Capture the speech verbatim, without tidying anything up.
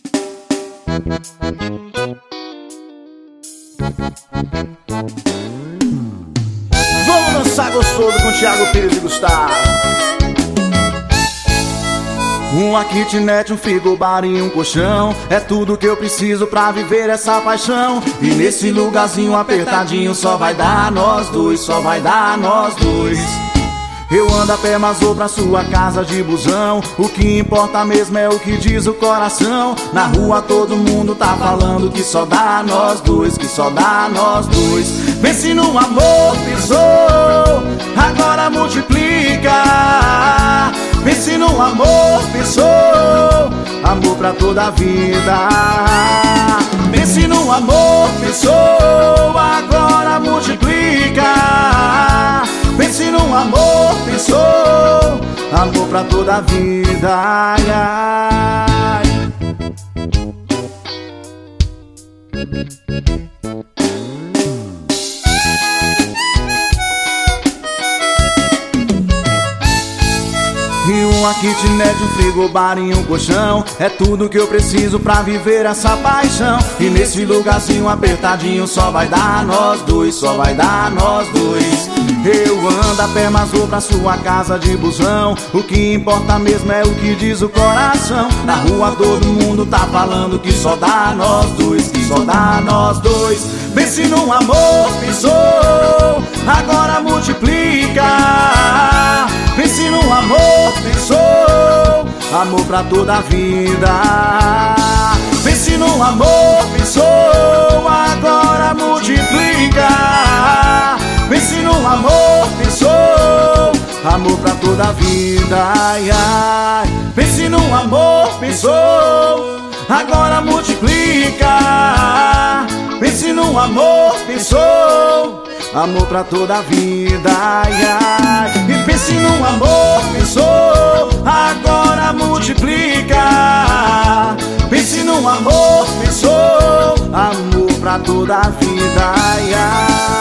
Vamos dançar gostoso com Thiago Pires e Gustavo. Uma kitnet, um frigobar e um colchão é tudo que eu preciso pra viver essa paixão. E nesse lugarzinho apertadinho só vai dar nós dois, só vai dar nós dois. Eu ando a pé, mas vou pra sua casa de busão. O que importa mesmo é o que diz o coração. Na rua todo mundo tá falando que só dá nós dois, que só dá nós dois. Pense no amor, pensou, agora multiplica. Pense no amor, pensou, amor pra toda a vida. Pense no amor, pensou, agora multiplica. Pense no amor, pensou, amor pra toda a vida. Ai, ai. E uma kitnet, um frigobar e um colchão é tudo que eu preciso pra viver essa paixão. E nesse lugarzinho apertadinho só vai dar nós dois, só vai dar nós dois. Eu ando a pé, mas vou pra sua casa de busão. O que importa mesmo é o que diz o coração. Na rua todo mundo tá falando que só dá nós dois, que só dá nós dois. Pense no amor, pensou, agora multiplica. Pense no amor, pensou, amor pra toda a vida. Pense no amor, pensou, agora multiplica. Pense no amor, pensou, amor pra toda a vida. Ai, ai. Pense no amor, pensou, agora multiplica. Pense no amor, pensou, amor pra toda a vida. Ai, ai. E pense no amor, pensou, agora multiplica. Pense no amor, pensou, amor pra toda a vida. Ai, ai.